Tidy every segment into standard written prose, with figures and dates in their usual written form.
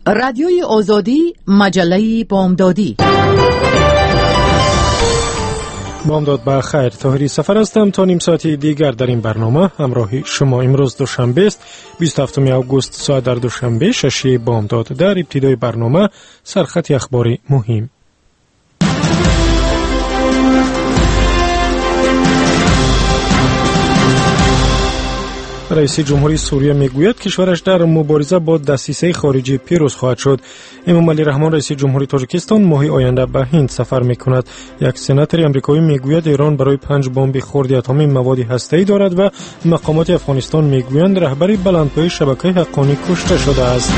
رادیوی آزادی، مجله بامدادی. بامداد بخیر، طاهری سفر هستم. تا نیم ساعتی دیگر در این برنامه همراه شما. امروز دوشنبه است، 27 آگوست، ساعت در دوشنبه 6 بامداد. در ابتدای برنامه سرخط اخباری مهم. رئیس جمهوری سوریه میگوید کشورش در مبارزه با دسیسه خارجی پیروز خواهد شد. امامعلی رحمان رئیس جمهوری تاجیکستان ماه آینده به هند سفر میکند. یک سناتور آمریکایی میگوید ایران برای 5 بمب خرد اتمی مواد هسته‌ای دارد و مقامات افغانستان میگویند رهبر بلندپایه شبکه حقانی کشته شده است.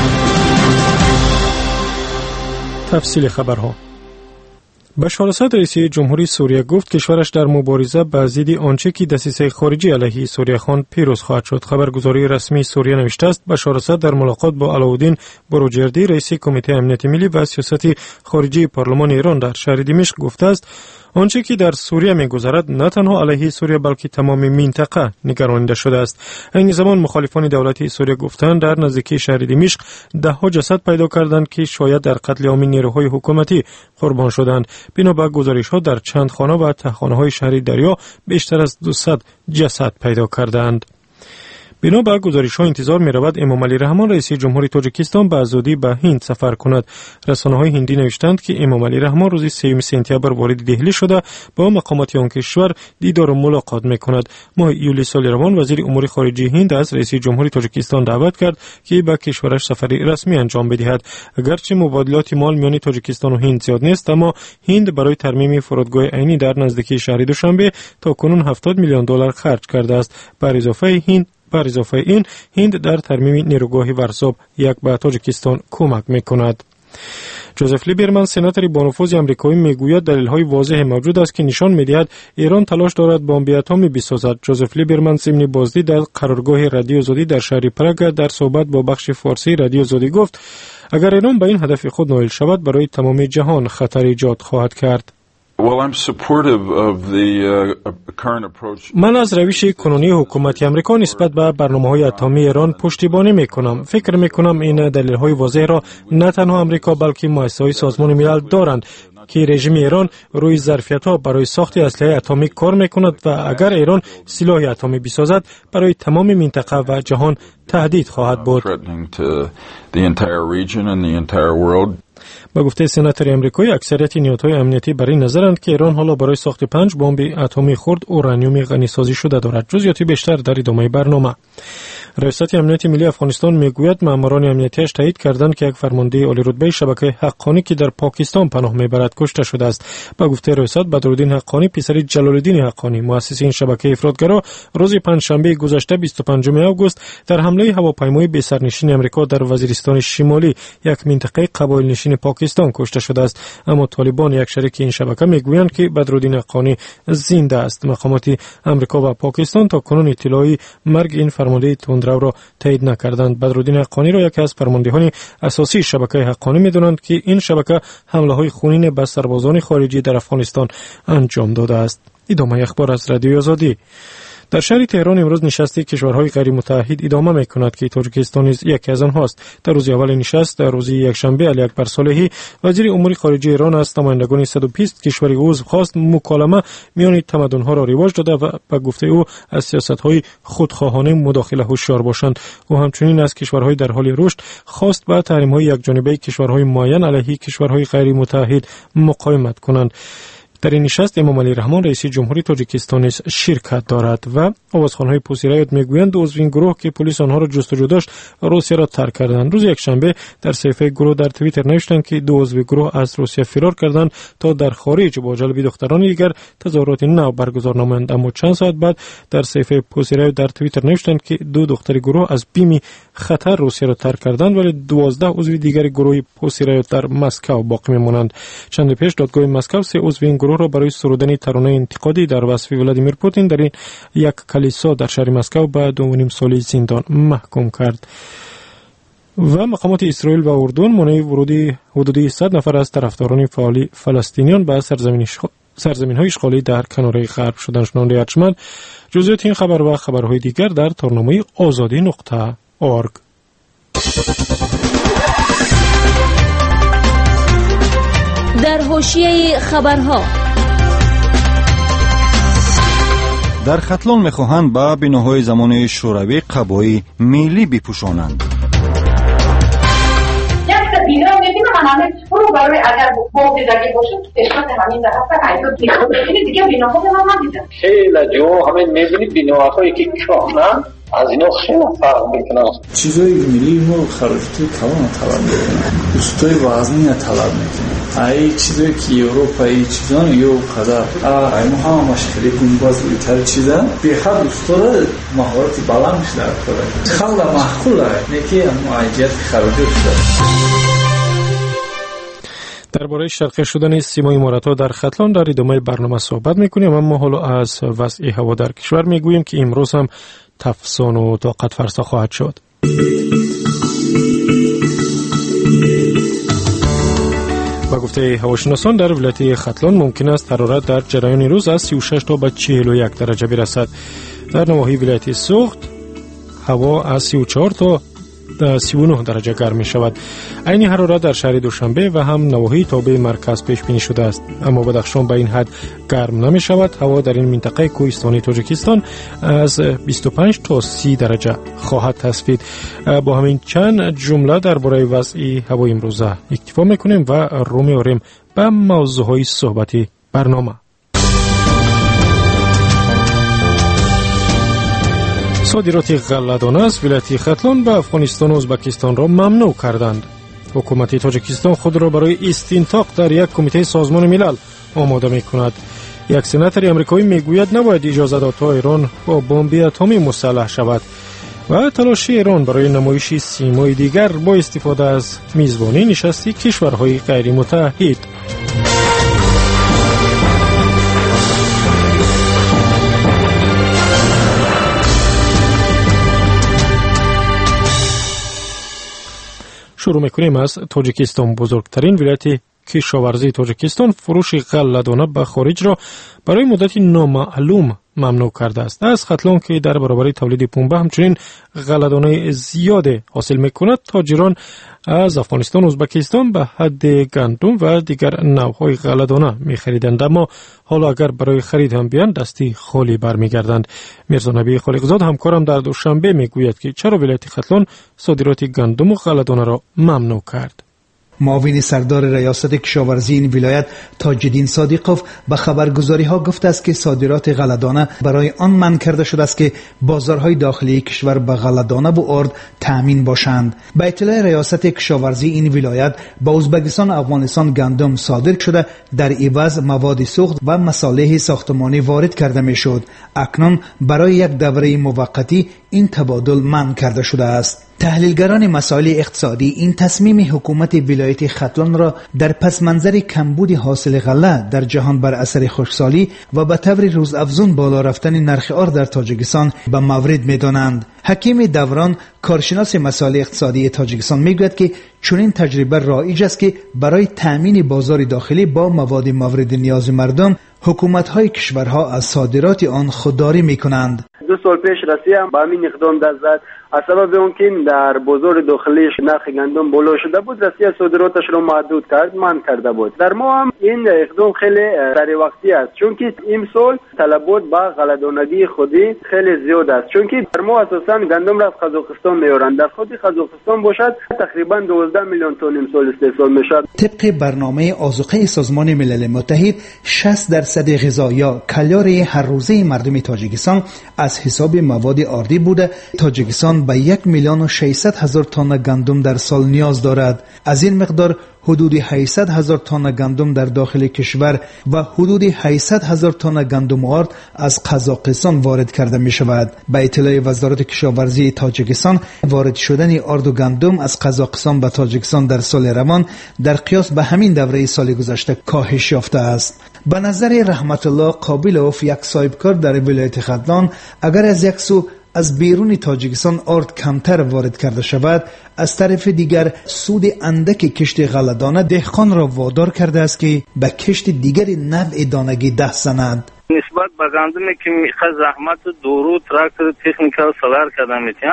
تفصیل خبرها. بشار اسد رئیس جمهوری سوریه گفت کشورش در مبارزه با ضد آنچه که دسیسه خارجی علیه سوریه خواند پیروز خواهد شد. خبرگزاری رسمی سوریه نوشته است بشار اسد در ملاقات با علاءالدین بروجردی رئیس کمیته امنیت ملی و سیاست خارجی پارلمان ایران در شهر دمشق گفته است آنچه که در سوریه می‌گذرد نه تنها علیه سوریه بلکه تمام منطقه نگرانیده شده است. این زمان مخالفان دولتی سوریه گفتند در نزدیکی شهر دمشق ده‌ها جسد پیدا کردند که شاید در قتل عام نیروهای حکومتی قربان شدند. بنا به گزارش‌ها در چند خانه و تهخانه‌های شهر دریا بیشتر از 200 جسد پیدا کردند. بنا به گزارش‌ها انتظار می‌رود امامعلی رحمان رئیس جمهوری تاجیکستان به زودی به هند سفر کند. رسانه‌های هندی نوشتند که امامعلی رحمان روز 3 سپتامبر وارد دهلی شده با مقامات آن کشور دیدار و ملاقات می‌کند. ماه یولی سال روان وزیر امور خارجه هند از رئیس جمهوری تاجیکستان دعوت کرد که به کشورش سفری رسمی انجام بدهد. اگرچه مبادلات مال میان تاجیکستان و هند زیاد نیست، اما هند برای ترمیم فرودگاه عینی در نزدیکی شهر دوشنبه تاکنون $70 میلیون خرج کرده است. بر اضافه این هند در ترمیم نیروگاه ورزاب یک به تاجیکستان کمک میکند. جوزف لیبرمن سناتور با نفوذ آمریکایی میگوید دلیل‌های واضح موجود است که نشان می‌دهد ایران تلاش دارد بمب اتمی بسازد. جوزف لیبرمن ضمن بازدید در قرارگاه رادیو آزادی در شهر پراگ در صحبت با بخش فارسی رادیو آزادی گفت اگر ایران به این هدف خود نائل شود برای تمام جهان خطر ایجاد خواهد کرد. من از روش کنونی حکومت آمریکا نسبت به برنامه‌های اتمی ایران پشتیبانی می‌کنم. فکر می‌کنم این دلیل‌های واضح را نه تنها آمریکا بلکه مؤسسه‌های سازمان ملل دارند که رژیم ایران روی ظرفیت‌ها برای ساخت اسلحه اتمی کار می‌کند و اگر ایران سلاح اتمی بسازد برای تمام منطقه و جهان تهدید خواهد بود. با گفته سناتور آمریکایی اکثریت نهادهای امنیتی بر این نظرند که ایران حالا برای ساخت 5 بمب اتمی خرد اورانیوم غنی‌سازی شده دارد. جزئیات بیشتر در ادامه برنامه. ریاست امنیت ملی افغانستان میگوید ماموران امنیتیش تایید کردند که یک فرمانده عالی رتبه شبکه حقانی که در پاکستان پناه میبرد کشته شده است. با گفته ریاست بدرالدین حقانی پسر جلالالدین حقانی مؤسس این شبکه افراطگرا روز پنجشنبه گذشته 25 آگوست در حمله هواپیمای بی سرنشین آمریکا در وزیرستان شمالی یک منطقه قبایل نشین پاکستان کشته شده است. اما طالبان یک شریک این شبکه میگویند که بدرالدین حقانی زنده است. مقامات آمریکا و پاکستان تا کنون اطلاعی مرگ این فرمانده تندرو را تایید نکردند. بدرالدین حقانی را یکی از فرماندهان اساسی شبکه حقانی می‌دانند که این شبکه حمله‌های خونین به سربازان خارجی در افغانستان انجام داده است. ادامه اخبار از رادیو آزادی. در شهر تهران امروز نشست کشورهای غیر متحد ادامه می‌کند که تاجیکستان نیز یکی از آنهاست. در روز اول نشست در روز یکشنبه علی اکبر صالحی وزیر امور خارجه ایران از نمایندگان 120 کشور عضو خواست مکالمه میان تمدن‌ها را رواج داده و به گفته او از سیاست‌های خودخواهانه مداخله هوشیار باشند. او همچنین از کشورهای در حال رشد خواست با تحریم‌های یکجانبه کشورهای معین علیه کشورهای غیر متحد مقاومت کنند. در این نشست امامعلی رحمان رئیس جمهوری تاجیکستان شرکت دارد و آوازخوان‌های پوسیرایت میگویند عضو این گروه که پلیس آنها را جستجو داشت روسیه را ترک کردند. روز یکشنبه در صفحه گروه در توییتر نوشتند که 2 عضو گروه از روسیه فرار کردند تا در خارج با جلب دختران دیگر تظاهرات نو برگزار نمایند. اما چند ساعت بعد در صفحه پوسیرایت در توییتر نوشتند که 2 دختر گروه از بیم خطر روسیه را ترک کردند ولی 12 عضو دیگر گروه پوسیرایت در مسکو باقی میمانند. چند پیش دادگاه مسکو 3 عضو این گروه را برای سرودن ترانه انتقادی در وصف ولادیمیر پوتین در این یک کلیسا در شهر مسکو به 2.5 سال زندان محکوم کرد. و مقامات اسرائیل و اردن مانع ورود حدودی 100 نفر از طرفداران فعال فلسطینیان به سرزمین‌های اشغالی در کناره غرب شدند. شنونده ارجمند جزئیات این خبر و خبرهای دیگر در تارنامه آزادی.org. در حاشیه خبرها. در ختلان میخواهند به بناهای زمان شوروی قبای ملی بپوشانند. بینا میبینم همه برو برای اگر باقی دیگه باشه قسمت همین در هفته ایدو دیگه بیناها به من دیدم خیلی جو همه میبینید بیناهایی که کهنه از اینا خیلی فرق میکنه. چیزای ملی ما خرافتی کلان طلب میکنه، دوستای وزنی طلب میکنه. ای چیزایی که اروپایی چیزان یو قدر ای ما هم مشکلی گنباز بیتر چیزا بخواد دوستاره مهارت بالا میشه در کاره خیلی معقوله نکی معجزه خرافی شده. درباره شرقی شدن سیمای امارات‌ها در ختلان در ادامه برنامه صحبت میکنیم، اما حالا از وضع هوا در کشور میگوییم که امروز هم تفسان و طاقت فرسا خواهد شد. با گفته هواشناسان در ولایت ختلان ممکن است حرارت در جریان روز از 36 تا به 41 درجه برسد. در نواحی ولایت سوخت هوا از 34 تا 39 درجه گرم می شود. عین حرارت در شهر دوشنبه و هم نواحی تابع مرکز پیش بینی شده است، اما بدخشان به این حد گرم نمی شود. هوا در این منطقه کوهستانی تاجیکستان از 25 تا 30 درجه خواهد تصفید. با همین چند جمله درباره وضع هوا امروزه اکتفا میکنیم و رو میاریم به موضوعهای صحبتی برنامه. صادرات غله‌دانه از ولایت ختلان به افغانستان و ازبکستان را ممنوع کردند. حکومت تاجیکستان خود را برای استنطاق در یک کمیته سازمان ملل آماده می‌کند. یک سناتور آمریکایی میگوید نباید اجازه داد تا ایران با بمب اتمی مسلح شود و تلاش ایران برای نمایش سیمای دیگر با استفاده از میزبانی نشست کشورهای غیر متحد. شروع میکنیم از تاجیکستان. بزرگترین ولایت کشاورزی تاجیکستان فروش غله‌دانه به خارج را برای مدتی نامعلوم ممنوع کرده است. از ختلان که در برابر تولید پنبه همچنین غله‌دانه زیاد حاصل میکند، تاجران از افغانستان و ازبکستان به حد گندم و دیگر نوعهای غله‌دانه میخریدند، اما حالا اگر برای خرید هم بیان دستی خالی برمیگردند. میرزا نبی خالقزاد همکارم در دوشنبه میگوید که چرا ولایت ختلان صادرات گندم و غله‌دانه را ممنوع کرد. معاون سردار ریاست کشاورزی این ولایت تاج‌الدین صادقوف به خبرگزاری‌ها گفته است که صادرات غله‌دانه برای آن منع کرده شده است که بازارهای داخلی کشور به غله‌دانه و آرد تامین باشند. به اطلاع ریاست کشاورزی این ولایت با ازبکستان و افغانستان گندم صادر شده در عوض مواد سوخت و مصالح ساختمانی وارد کرده میشد. اکنون برای یک دوره موقتی این تبادل منع کرده شده است. تحلیلگران مسائل اقتصادی این تصمیم حکومت ولایت ختلان را در پس منظر کمبود حاصل غله در جهان بر اثر خشکسالی و به طور روزافزون بالا رفتن نرخ آرد در تاجیکستان به مورد می‌دانند. حکیم دوران کارشناس مسائل اقتصادی تاجیکستان میگوید که چنین تجربه رایج است که برای تامین بازار داخلی با مواد مورد نیاز مردم حکومت‌های کشورها از صادرات آن خودداری می‌کنند. 2 سال پیش روسیه با همین اقدام دست زد. از سبب اونکه در بازار داخلیش نرخ گندم بالا شده بود، روسیه صادراتش رو محدود کرد، منع کرده بود. در ما هم این اقدام خیلی سری وقتی است، چون که این سال طلبات با غله‌دانگی خودی خیلی زیاد است، چون که در ما اساساً گندم را از قزاقستان میارند. در خود قزاقستان باشد تقریبا 12 میلیون تن امسال استحصال میشد. طبق برنامه آذوقه سازمان ملل متحد 60% غذا یا کالری هر روزه مردم تاجیکستان از حساب مواد آردی بوده. تاجیکستان به 1,600,000 تن گندم در سال نیاز دارد. از این مقدار حدود 800,000 تن گندم در داخل کشور و حدود 800,000 تن گندم آرد از قزاقستان وارد کرده می شود. به اطلاع وزارت کشاورزی تاجیکستان، وارد شدن آرد و گندم از قزاقستان به تاجیکستان در سال روان در قیاس به همین دوره سال گذشته کاهش یافته است. به نظر رحمت الله قابلوف، یک صاحبکار در ولایت ختلان، اگر از یک سو از بیرون تاجیکستان آرد کمتر وارد کرده شود، از طرف دیگر سود اندک کشت غله‌دانه دهقان را وادار کرده است که به کشت دیگر نوع دانگی دست زند. نسبت به گندمی که میخواد زحمت دورو تراکتور تکنیکال سالار کردن میتین،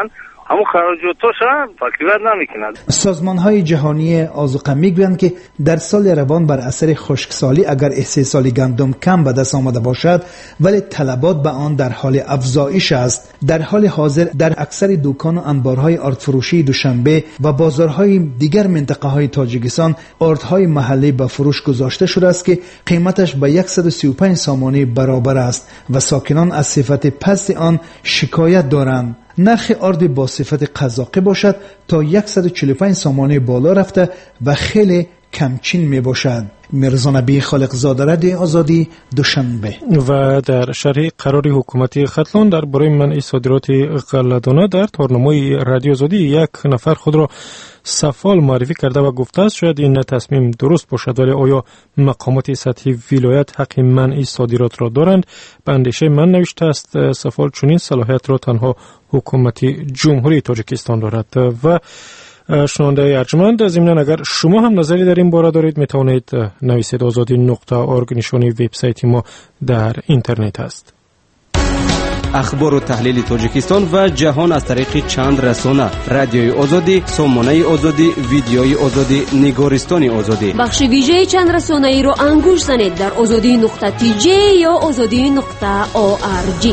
همون خراجاتش هم فکریت نمیکنند. سازمان‌های جهانی آذوقه میگویند که در سال روان بر اثر خشکسالی اگر استحصال گندم کم به دست آمده باشد ولی طلبات به آن در حال افزایش است. در حال حاضر در اکثر دکان و انبارهای آردفروشی دوشنبه و بازارهای دیگر منطقه‌های تاجیکستان آردهای محلی به فروش گذاشته شده است که قیمتش به 135 سامانه برابر است و ساکنان از صفت پست آن شکایت دارند. نرخ آرد با صفت قزاقی باشد تا 145 سامانه بالا رفته و خیلی کمچین می باشد. میرزا نبی خالقزاده، رادیو آزادی، دوشنبه. و در شرح قرار حکومت ختلان درباره منع صادرات غله‌دانه در تارنمای رادیو آزادی یک نفر خود را سفال معرفی کرده و گفته است شاید این تصمیم درست باشد ولی آیا مقامات سطحی ولایت حق منع صادرات را دارند؟ به اندیشه من نوشته است سفال چنین صلاحیت را تنها حکومت جمهوری تاجیکستان دارد. و شنونده ارجمند، ضمناً اگر شما هم نظری در این باره دارید میتوانید نویسید. azadi.org نشانی وبسایت ما در اینترنت است. اخبار و تحلیل تاجیکستان و جهان از طریق چند رسانه: رادیوی آزادی، سامانه آزادی، ویدیوی آزادی، نگارستان آزادی. بخش ویژه چند رسانه ای رو انگوش زنید در azadi.tj یا azadi.org.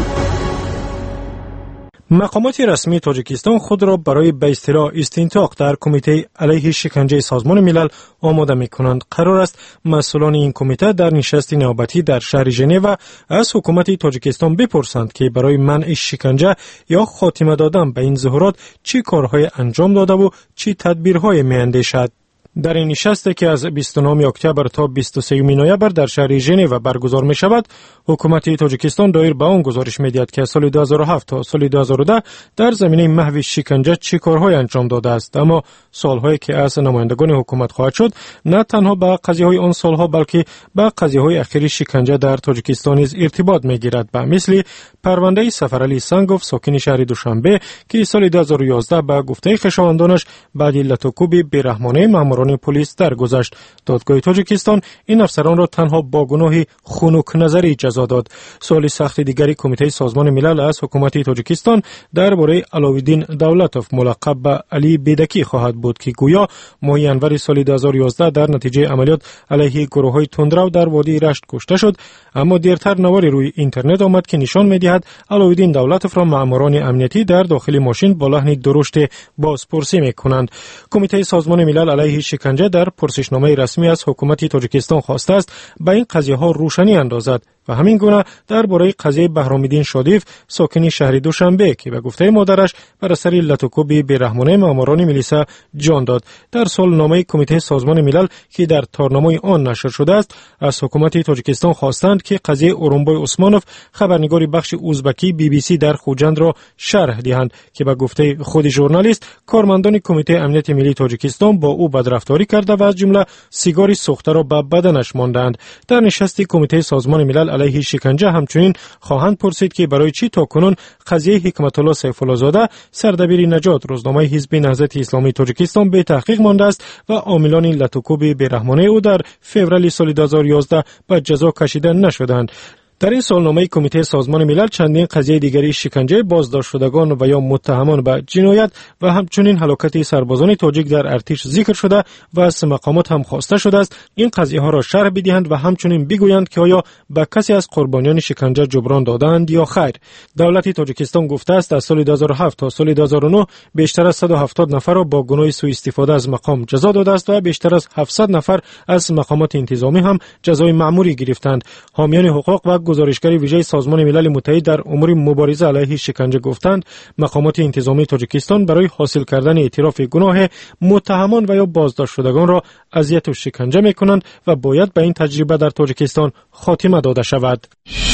مقامات رسمی تاجیکستان خود را برای به اصطلاح استنطاق در کمیته علیه شکنجه سازمان ملل آماده می‌کنند. قرار است مسئولان این کمیته در نشست نیابتی در شهر ژنو از حکومت تاجیکستان بپرسند که برای منع شکنجه یا خاتمه دادن به این ظاهرات چه کارهای انجام داده و چه تدبیرهای می‌اندیشد. در این نشست که از 29 اکتبر تا 23 نوامبر در شهر ژنو برگزار می شود، حکومت تاجیکستان دایر به آن گزارش می دهد که سال 2007 تا سال 2010 در زمینه محو شکنجه چه کارهای انجام داده است. اما سالهایی که از نمایندگان حکومت خواهد شد نه تنها به قضیه‌های آن سالها بلکه به قضیه‌های اخیر شکنجه در تاجیکستان نیز ارتباط می‌گیرد، به مثل پرونده سفرعلی سنگوف ساکن شهر دوشنبه که سال 2011 به گفته خویشاوندانش بعد لطوکوب بی‌رحمانه ماموران پلیس درگذشت. دادگاه تاجیکستان این افسران را تنها با گناه خنک نظری جزا داد. سوال سخت دیگری کمیته سازمان ملل از حکومت تاجیکستان درباره علاوالدین دولتوف ملقب به علی بیدکی خواهد بود که گویا ماه ینور سال 2011 در نتیجه عملیات علیه گروه‌های تندرو در وادی رشت کشته شد، اما دیرتر نواری روی اینترنت آمد که نشان می‌دهد علاوالدین دولتوف را ماموران امنیتی در داخل ماشین با لحن درشت بازپرسی می‌کنند. کمیته سازمان ملل علیه شکنجه در پرسشنامه رسمی از حکومت تاجیکستان خواسته است به این قضیه‌ها روشنی اندازد و همین گونه درباره قضیه بهرام‌الدین شادیف ساکن شهر دوشنبه که به گفته مادرش بر اثر لطوکوب بی‌رحمانه ماموران میلیسا جان داد. در سالنامه کمیته سازمان ملل که در تارنمای آن نشر شده است از حکومت تاجیکستان خواستند که قضیه اورونبای عثمانوف خبرنگار بخش ازبکی BBC در خوجند را شرح دهند که به گفته خود ژورنالیست کارمندان کمیته امنیت ملی تاجیکستان با او بدرفتاری کرده و از جمله سیگاری سوخته را به بدنش ماندند. در نشست کمیته سازمان ملل علیه شکنجه همچنین خواهند پرسید که برای چی تاکنون قضیه حکمت الله سیف الله زاده سردبیر نجات روزنامه حزب نهضت اسلامی تاجیکستان به تحقیق مانده است و عاملان لطوکوب بی‌رحمانه او در فوریه سال 2011 به جزا کشیده نشدند. در این سالنامه کمیته سازمان ملل چندین قضیه دیگری شکنجه بازداشت شدگان و یا متهمان به جنایت و همچنین هلاکت سربازان تاجیک در ارتش ذکر شده و از مقامات هم خواسته شده است این قضیه ها را شرح بدهند و همچنین بگویند که آیا به کسی از قربانیان شکنجه جبران دادند یا خیر. دولت تاجیکستان گفته است از سال 2007 تا سال 2009 بیشتر از 170 نفر را با گناه سوء استفاده از مقام جزا داده است و بیشتر از 700 نفر از مقامات انتظامی هم جزای مأموری گرفتند. حامیان حقوق و گزارشگر ویژه سازمان ملل متحد در امور مبارزه علیه شکنجه گفتند مقامات انتظامی تاجیکستان برای حاصل کردن اعتراف گناه متهمان و یا بازداشت شدگان را اذیت و شکنجه می‌کنند و باید به این تجربه در تاجیکستان خاتمه داده شود.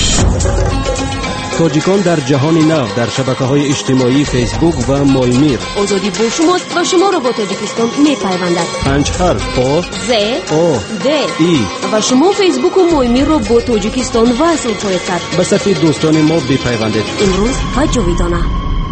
تاجیکان در جهان نو در شبکه‌های اجتماعی فیسبوک و مایمیر. آزادی با شماست و شما را با تاجیکستان می‌پیوندد. 5 حرف آ ز او د ای و شما فیسبوک و مایمیر را با تاجیکستان وصل خواهید کرد. به صفحه دوستان ما بپیوندید. امروز و جاویدانه.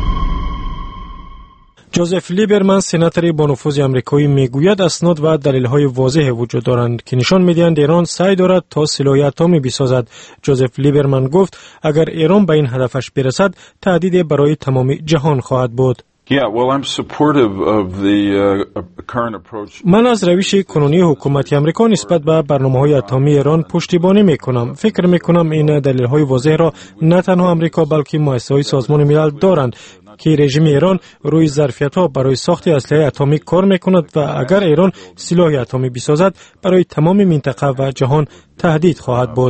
جوزف لیبرمن سناتور با نفوذ آمریکایی میگوید اسناد و دلایل واضح وجود دارند که نشان میدهند ایران سعی دارد تا سلاح اتمی بسازد. جوزف لیبرمن گفت اگر ایران به این هدفش برسد تهدید برای تمام جهان خواهد بود. من از روش کنونی حکومت آمریکا نسبت به برنامه‌های اتمی ایران پشتیبانی میکنم. فکر میکنم این دلیل‌های واضح را نه تنها آمریکا بلکه مؤسسه‌های سازمان ملل دارند که رژیم ایران روی ظرفیت‌ها برای ساخت اسلحه اتمی کار میکند و اگر ایران سلاح اتمی بسازد برای تمام منطقه و جهان تهدید خواهد بود.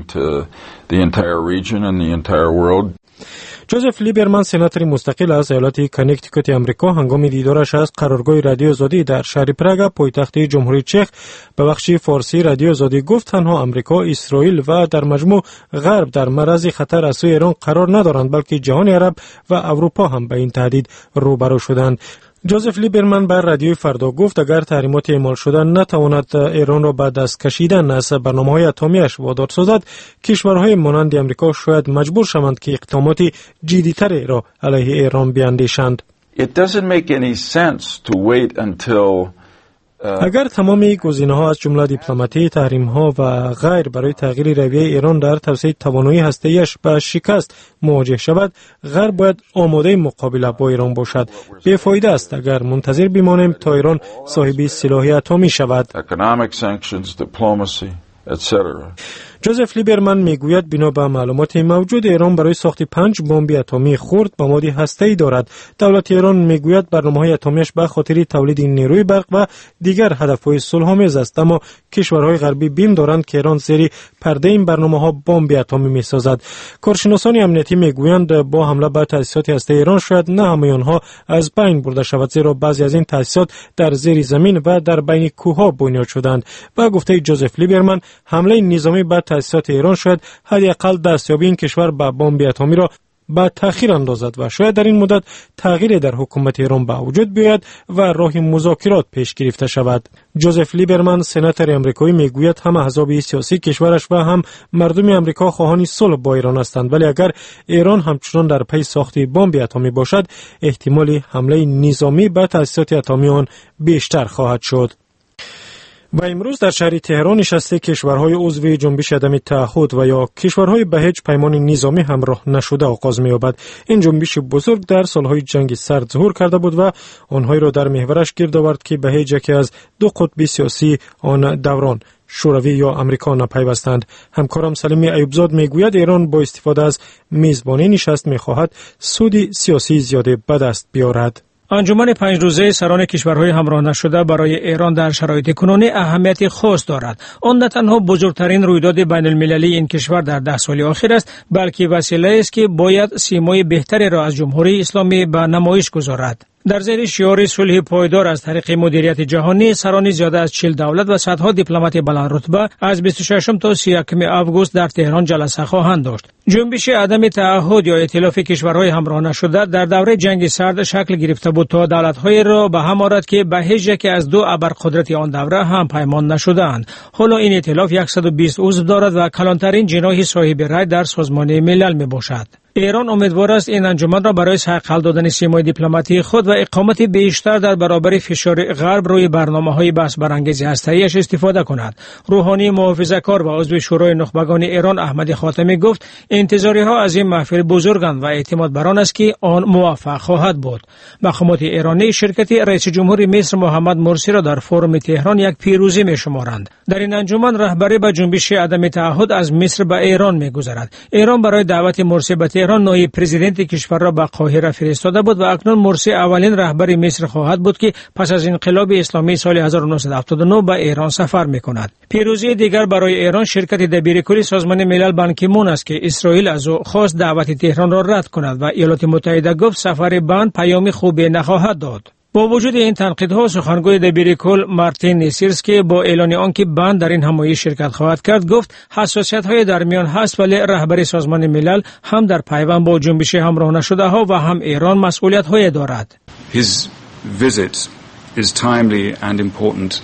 جوزف لیبرمن سناتور مستقل از ایالت کنیکتیکوت آمریکا هنگام دیدارش از قرارگاه رادیو آزادی در شهر پراگ پایتخت جمهوری چک به بخش فارسی رادیو آزادی گفت تنها آمریکا، اسرائیل و در مجموع غرب در معرض خطر از سوی ایران قرار ندارند بلکه جهان عرب و اروپا هم به این تهدید روبرو شدند. جوزف لیبرمن بر رادیوی فردا گفت اگر تحریمات اعمال شده نتواند ایران را به دست کشیدن از برنامه‌های اتمی‌اش وادار سازد، کشورهای مانند آمریکا شاید مجبور شوند که اقدامات جدی‌تری را علیه ایران بیاندیشند. اگر تمامی گزینه‌ها از جمله دیپلماتی، تحریم‌ها و غیر برای تغییر رویه ایران در توسعه توانایی هسته‌ایش به شکست مواجه شود، غرب باید آماده مقابله با ایران باشد. بی‌فایده است اگر منتظر بمانیم تا ایران صاحب سلاح اتمی شود. جوزف لیبرمن میگوید بنا به معلومات موجود ایران برای ساخت 5 بمب اتمی خرد مواد هسته‌ای دارد. دولت ایران میگوید برنامه‌های اتمیش به خاطر تولید نیروی برق و دیگر هدف‌های صلح‌آمیز است، اما کشورهای غربی بیم دارند که ایران زیر پرده این برنامه‌ها بمب اتمی می‌سازد. کارشناسان امنیتی میگویند با حمله به تأسیسات هسته ایران شاید نه همه آنها از بین برده شود، زیرا بعضی از این تأسیسات در زیر زمین و در بین کوه‌ها بنیاد شدند. با گفته جوزف لیبرمن حمله نظامی به تأسیسات ایران شاید حداقل دستیابی این کشور به بمب اتمی را به تأخیر اندازد و شاید در این مدت تغییری در حکومت ایران به وجود بیاید و راه مذاکرات پیش گرفته شود. جوزف لیبرمن سناتور آمریکایی میگوید هم احزاب سیاسی کشورش و هم مردم آمریکا خواهان صلح با ایران هستند، ولی اگر ایران همچنان در پی ساخت بمب اتمی باشد احتمال حمله نظامی به تأسیسات اتمی آن بیشتر خواهد شد. و امروز در شهر تهران نشست کشورهای عضو جنبش عدم تعهد و یا کشورهای به هیچ پیمان نظامی همراه نشده آغاز می‌یابد. این جنبش بزرگ در سالهای جنگ سرد ظهور کرده بود و آنهایی را در محورش گرد آورد که به هیچ یکی از دو قطب سیاسی آن دوران شوروی یا آمریکا نپیوستند. همکارم سلیمی ایوبزاد میگوید ایران با استفاده از میزبانی نشست می‌خواهد سود سیاسی زیاده به دست بیاورد. انجمن 5 روزه سران کشورهای همراه نشده برای ایران در شرایط کنونی اهمیت خاص دارد. آن نه تنها بزرگترین رویداد بین المللی این کشور در 10 سال اخیر است، بلکه وسیله است که باید سیمای بهتری را از جمهوری اسلامی به نمایش گذارد. در زیر شعار صلح پایدار از طریق مدیریت جهانی، سران زیاده از 40 دولت و صدها دیپلمات بلند رتبه از 26 تا 31 آگوست در تهران جلسه خواهند داشت. جنبش عدم تعهد یا ائتلاف کشورهای همراه نشده در دوره جنگ سرد شکل گرفته بود تا دولت‌های را به هم آورد که به هیچ یک از دو ابرقدرت آن دوره هم پیمان نشدند. حالا این ائتلاف 120 عضو دارد و کلانترین جناح صاحب رأی در سازمان ملل میباشد. ایران امیدوار است این انجمن را برای حل دادن سیمای دیپلماتی خود و اقامت بیشتر در برابر فشار غرب روی برنامه‌های بحث برانگیز هسته‌ایش استفاده کند. روحانی محافظه‌کار و عضو شورای نخبگان ایران احمد خاتمی گفت انتظاری‌ها از این محفل بزرگند و اعتماد بر آن است که آن موفق خواهد بود. مقامات ایرانی شرکت رئیس جمهور مصر محمد مرسی را در فورم تهران یک پیروزی می‌شمارند. در این انجمن رهبری به جنبش عدم تعهد از مصر به ایران می‌گذرد. ایران برای دعوت مرسی به ایران نایب پرزیدنت کشور را به قاهره فرستاده بود و اکنون مرسی اولین رهبر مصر خواهد بود که پس از انقلاب اسلامی سال 1979 به ایران سفر می‌کند. پیروزی دیگر برای ایران شرکت دبیرکل سازمان ملل بان کی مون است که اسرائیل از او خواست دعوت تهران را رد کند و ایالات متحده گفت سفر بان پیامی خوبی نخواهد داد. با وجود این تنقیدها سخنگوی دبیرکل مارتین نیسیرسکی با اعلان آنکه بند در این همایش شرکت خواهد کرد گفت حساسیت‌های در میان هست، ولی رهبر سازمان ملل هم در پیوند با جنبش همراه نشده ها و هم ایران مسئولیت‌های دارد. His visit is timely and important.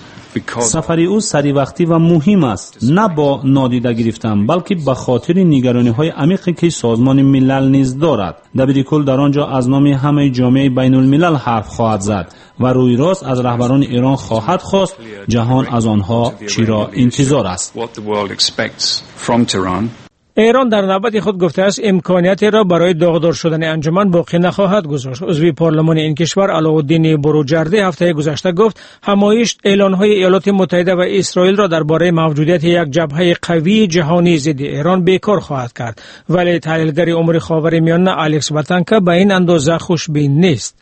سفر او سری وقتی و مهم است، نه با نادیده گرفتن بلکه به خاطر نگرانی‌های عمیقی که سازمان ملل نیز دارد. دبیرکل در آنجا از نام همه جامعه بین الملل حرف خواهد زد و روی راست از رهبران ایران خواهد خواست جهان از آنها چی را انتظار است. ایران در نوبت خود گفته است امکانیتی را برای داغدار شدن انجمن باقی نخواهد گذاشت. عضو پارلمان این کشور علاءالدین بروجردی هفته گذشته گفت همایش اعلان‌های ایالات متحده و اسرائیل را درباره موجودیت یک جبهه قوی جهانی ضد ایران بیکار خواهد کرد، ولی تحلیلگر امور خاورمیانه الکس واتانکا به این اندازه خوشبین نیست.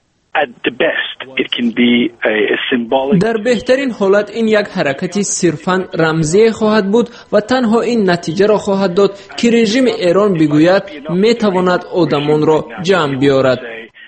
در بهترین حالت این یک حرکتی صرفاً رمزی خواهد بود و تنها این نتیجه را خواهد داد که رژیم ایران بگوید میتواند آدمان را جمع بیارد.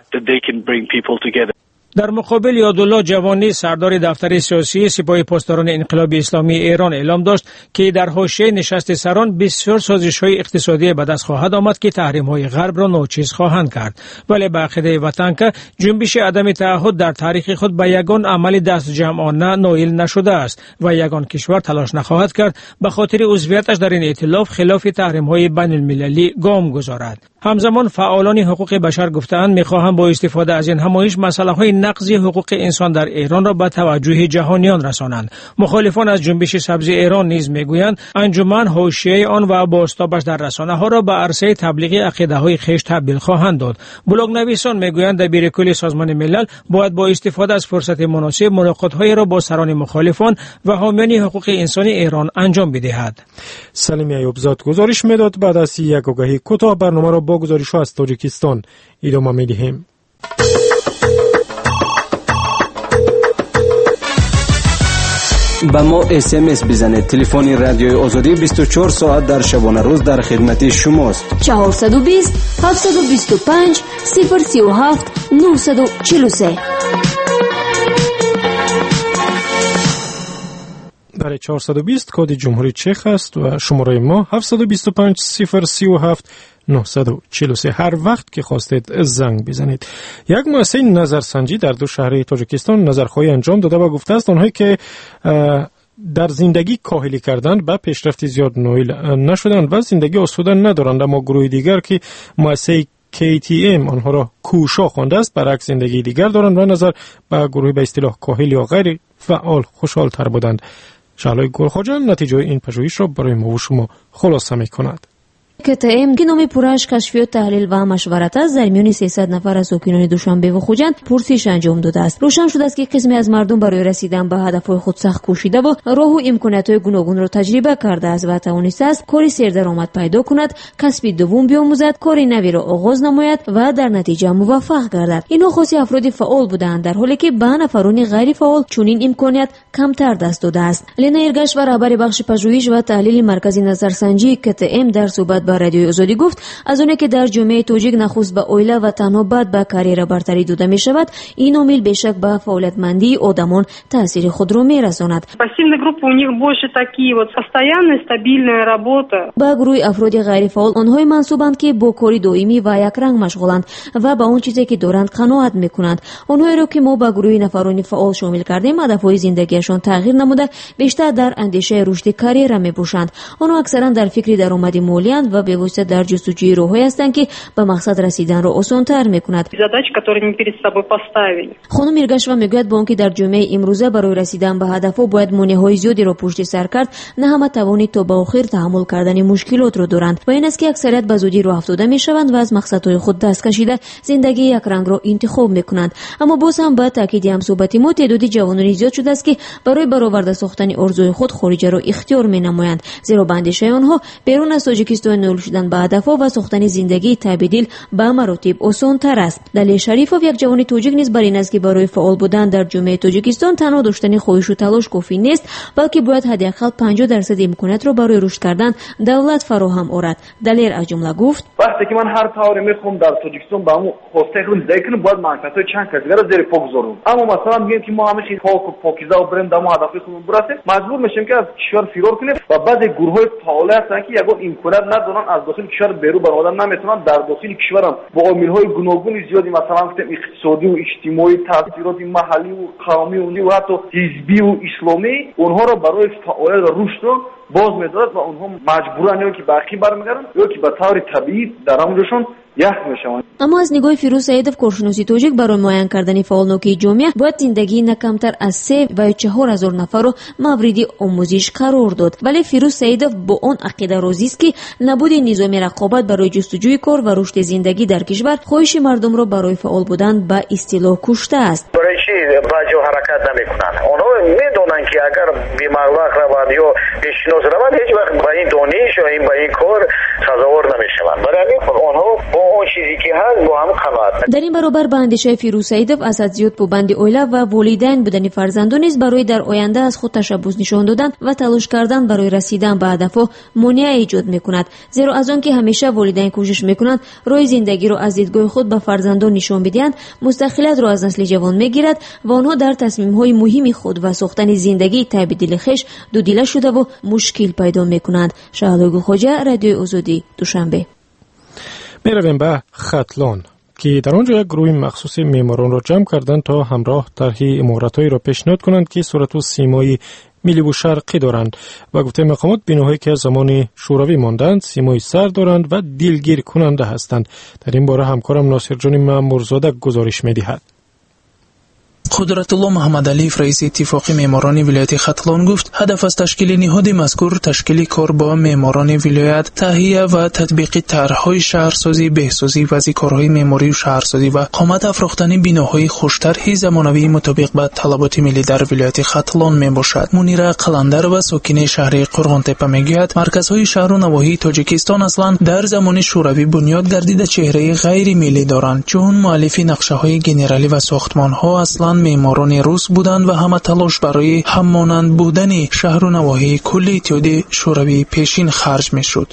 در مقابل یادالله جوانی سردار دفتر سیاسی سپاه پاسداران انقلاب اسلامی ایران اعلام داشت که در حاشیه نشست سران بسیار سازش‌های اقتصادی به دست خواهد آمد که تحریم‌های غرب را ناچیز خواهند کرد، ولی به عقیده وطنکا جنبش عدم تعهد در تاریخ خود به یگان عمل دست جمعانه نائل نشده است و یگان کشور تلاش نخواهد کرد به خاطر عضویتش در این ائتلاف خلاف تحریم‌های بین‌المللی گام گذارد. همزمان فعالان حقوق بشر گفتند می‌خواهند با استفاده از این همایش مسائل نقض حقوق انسان در ایران را به توجه جهانیان رسانند. مخالفان از جنبش سبز ایران نیز میگویند انجمن حاشیه آن و بازتابش در رسانه‌ها را به عرصه تبلیغ عقیده‌های خویش تبدیل خواهند داد. بلاگ نویسان میگویند دبیر کل سازمان ملل باید با استفاده از فرصت مناسب ملاقات‌های را با سران مخالفان و حامیان حقوق انسانی ایران انجام بدهد. سلیمی ایوبزاد گزارش میداد. بعد از یک آگهی کوتاه برنامه را با گزارش‌ها از تاجیکستان ادامه می‌دهیم. با ما SMS بزنید. تلفن رادیوی آزادی 24 ساعت در شبانه روز در خدمت شماست. 420 725 037 943. در 420 کد جمهوری چک است و شماره ما 725 037 943. هر وقت که خواستید زنگ بزنید. یک مؤسسه نظرسنجی در دو شهر تاجیکستان نظرخواهی انجام داده و گفته است آنهایی که در زندگی کاهلی کردند به پیشرفتی زیاد نائل نشدند و زندگی آسوده ندارند، اما گروه دیگر که مؤسسه KTM آنها را کوشا خوانده است برعکس زندگی دیگر دارند و نظر به گروه به اصطلاح کاهل یا غیر فعال خوشحال تر بودند. شعلای گلخواجان نتیجه این پژوهش را برای ما و شما خلاصه می‌کند. КТМ که نام پورش کشفیات تحلیل و مشورت است در میان 300 نفر از ساکنان دوشنبه و خوجند پرسش انجام داده است. روشن شده است که قسمی از مردم برای رسیدن به هدفهای خود سخت کوشیده و راه و امکانات‌های گوناگون را تجربه کرده است و توانسته است کاری سردرآمد پیدا کند، کسبی دوم بیاموزد، کاری نوی را آغاز نماید و در نتیجه موفق گردد. اینها خاصی افراد فعال بودند، در حالی که به نفران غیر فعال چنین امکانات کمتر دست داده است. لینا ایرگاش و رهبر بخش پژوهش و تحلیل مرکز نظرسنجی КТМ در صحبت با رادیوی آزادی گفت از اونایی که در جامعه توجیک نخست به اویله و تنها بعد به کاریر برتری داده می شود، این عامل بیشک به فعالیتمندی آدمان تاثیر خود رو می رساند. با گروه افراد غیر فعال آنهای منصوبند که با کاری دائمی و یک رنگ مشغولند و با اون چیزی که دارند قناعت میکنند. آنهایی را که ما با گروه نفرانی فعال شامل کردیم هدفهای زندگیشان تغییر نموده بیشتر در اندیشه رشد کاریر می باشند. آنها اکثرا در فکر درآمد مالی اند و به واسطه در جستجوی راههایی هستند که به مقصد رسیدن را آسان‌تر می‌کند. خانم ایرگاشوا میگوید با آنکه در جامعه امروزه برای رسیدن به هدفها باید مانع‌های زیادی را پشت سر کرد، نه همه توانی تا به آخر تحمل کردن مشکلات را دارند و این است که اکثریت به زودی راه افتاده می‌شوند و از مقصدهای خود دست کشیده زندگی یک رنگ را انتخاب می‌کنند. اما باز هم با تاکید همصحبت ما تعدادی جوانان زیاد شده است که برای برآورده ساختن آرزوی خود خارج را اختیار می‌نمایند، زیرا به اندیشه آنها بیرون از تاجیکستان نائل شدن به هدفها و ساختن زندگی تبدیل به مراتب آسان‌تر است. دلیل شریفوف یک جوان تاجیک نیز بر این است که برای فعال بودن در جامعه تاجیکستان تنها داشتن خواهش و تلاش کافی نیست، بلکه باید حداقل 50% امکانات را برای رشد کردن دولت فراهم آورد. دلیل از جمله گفت: وقتی که من هر طوری میخوام در تاجیکستان با اون خواسته خودم ذکر باید منفعت‌های چند کشور را زیر پا بذارم. اما مثلا میگیم که ما همه چیز پاک و پاکیزه و بریم در هدف خودمون برسیم، مجبور میشیم که از کشور فرار کنیم و بعضی گروه‌های فعال هستن که یگان امکانات ندارن از داخل کشور بیرون برآمدن نمیتونن، در داخل کشورم با عامل‌های گوناگون زیادی مثلا اقتصادی و اجتماعی، تاثیرات محلی و قومی و حتی حزبی و اسلامی اونها را برای فعالیت و رشد باز می‌دارد و اونها مجبورن یا که باقی برمیگردن یا که به طور طبیعی در همونجاشون یخ میشوند. اما از نگاه فیروز سعیدов کارشناسی توجیک برای معین کردن فعالنوکی جامعه باید زندگی نه کمتر از 3 و 4000 نفر رو مورد آموزش قرار داد. ولی فیروز سعیدов با اون عقیده راضی است که نبود نظام رقابت برای جستجوی کار و رشد زندگی در کشور خواهش مردم را برای فعال بودن به اصطلاح کشته است. برای چی باجو حرکت نمیکنن؟ اونها میدونن که اگر بی‌مبلغ روند یا بیشناس روند هیچ وقت با این دانش و این با این کار سزاوار نمیشوند. برای اونها با اون چیزی که هست با هم قناعت. در این برابر به اندیشه فیروز سعیدов از زیاد پابند اوله و والدین بودن فرزندان نیز برای در آینده از خود تشبث نشان دادن و تلاش کردن برای رسیدن به هدفها مانع ایجاد میکند. زیرا از آن که همیشه والدین کوشش میکنند راه زندگی را از دیدگاه خود به فرزندان نشان بدهند، مستقلیت را از نسل جوان میگیرد و آنها در تصمیم‌های مهم خود و ساختن زندگی تبدیل خویش دو دیله شده و مشکل پیدا میکنند. شهلا خوجا، رادیو آزادی، دوشنبه. میرویم به ختلان که در آنجا یک گروه مخصوص معماران را جمع کردند تا همراه طرح عمارت‌هایی را پیشنهاد کنند که صورت و سیمای ملی و شرقی دارند و گفته مقامات بناهایی که از زمان شوروی ماندند سیمای سر دارند و دلگیر کننده هستند. در این باره همکارم ناصر جان مامورزاده گزارش می‌دهد. قدرتالله محمدعلیف رئیس اتفاق معماران ولایت ختلان گفت هدف از تشکیل نهاد مذکور تشکیل کار با معماران ولایت، تهیه و تطبیق طرح‌های شهرسازی، بهسازی و کارهای معماری و شهرسازی و قامت افراختن بناهای خوش‌طرح زمانوی مطابق با طلبات ملی در ولایت ختلان میباشد. منیره قلندر و ساکن شهر قرغانتپه میگوید مرکزهای شهر و نواحی تاجیکستان اصلا در زمان شوروی بنیاد گردیده چهره غیر ملی دارند، چون مؤلف نقشه‌های گنرالی و ساختمان‌ها اصلا معماران روس بودند و همه تلاش برای همانند بودن شهر و نواحی کل اتحاد شوروی پیشین خرج میشد.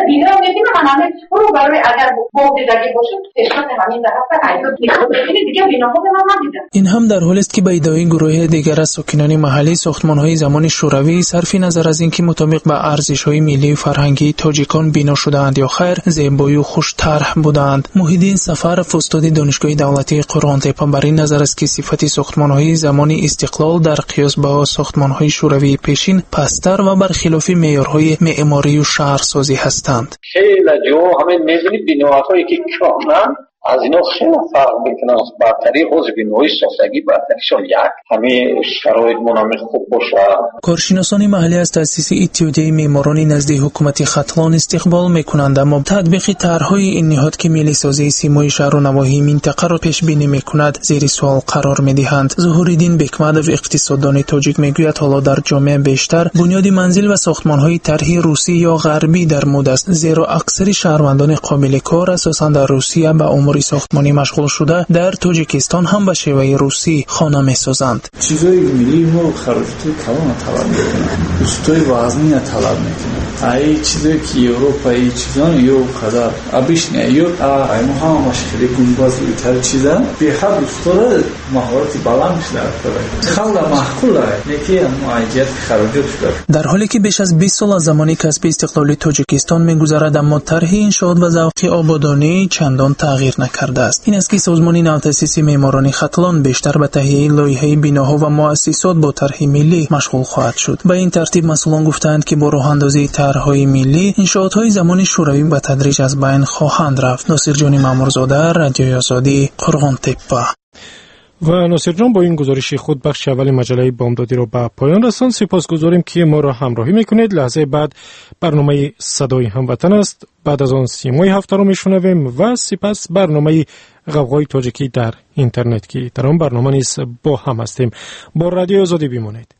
این هم در حالی است که به ادعای گروه دیگر از ساکنان محلی ساختمان‌های زمان شوروی صرف نظر از اینکه مطابق به ارزش‌های ملی و فرهنگی تاجیکان بنا شده‌اند یا خیر زیبایی و خوش طرح بودند. محیدین سفرов استاد دانشگاه دولتی قرغانتپه بر این نظر است که صفت ساختمان‌های زمان استقلال در قیاس با ساختمان‌های شوروی پیشین پستر و برخلاف معیارهای معماری و شهرسازی هستند. خیلی جو همین می‌بینید بناهایی که کاملا از اینا خیلی فرق میکنه. برتری حوض بنای ساختگی برتریشون یک همه شرایط مناسب خوب باشه. کارشناسان محلی از تأسیس اتحادیه معماران نزد حکومت ختلان استقبال میکنند، اما تطبیق طرحهای این نهاد که ملی سازی سیمای شهر و نواحی منطقه را پیش بینی میکند زیر سوال قرار میدهند. ظهورالدین بکمدov اقتصاددان تاجیک میگوید حالا در جامعه بیشتر بنیاد منزل و ساختمان‌های طرحی روسی یا غربی در مد است، زیرا اکثر شهروندان قابل کار اساساً در روسیه به امور ساختمانی مشغول شده در تاجیکستان هم به شیوه روسی خانه می‌سازند. چیزای ملی و خرافات کلان طلب می‌کنند. دوستای وزنی طلب می‌کنند. ای چیزایی که اروپایی چیزان یو قدر ابیش نه یو ای ما همش خیلی گنباز بیتر چیزا به هر دوستاره مهارت بالا میشه داره. خلا معقوله نکی معجزه خراجات شده. در حالی که بیش از 20 سال از زمانی کسب استقلال تاجیکستان می‌گذرد، اما طرح انشاءات و ذوق آبادانی چندان تغییر نکرده است. این است که سازمان نوتأسیس معماران ختلان بیشتر به تهیه لایحه بناها و مؤسسات با طرح ملی مشغول خواهد شد. به این ترتیب مسئولان گفتند که با راه‌اندازی طرح‌های ملی انشاءات‌های زمان شوروی به تدریج از بین خواهند رفت. ناصر جان مامورزاده، رادیوی آزادی، قرغانتپه. و ناصر جان با این گزارش خود بخش اول مجله بامدادی را به پایان رساند. سپاسگزاریم که ما را همراهی میکنید. لحظه بعد برنامه صدای هموطن است. بعد از آن سیمای هفته را میشنویم و سپس برنامه غوغای تاجیکی در اینترنت که در آن برنامه نیز با هم هستیم. با رادیو آزادی بمانید.